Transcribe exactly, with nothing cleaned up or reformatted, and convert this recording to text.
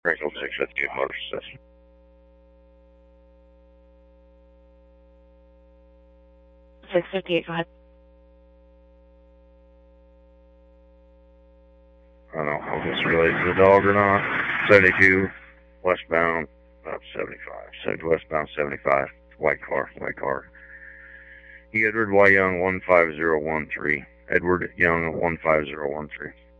Springfield six fifty-eight motor system. six fifty-eight, go ahead. I don't know if it's related to the dog or not. seventy-two, westbound, about seventy-five. seventy westbound, seventy-five. White car, white car. Edward Y. Young, one five zero one three. Edward Young, one five zero one three.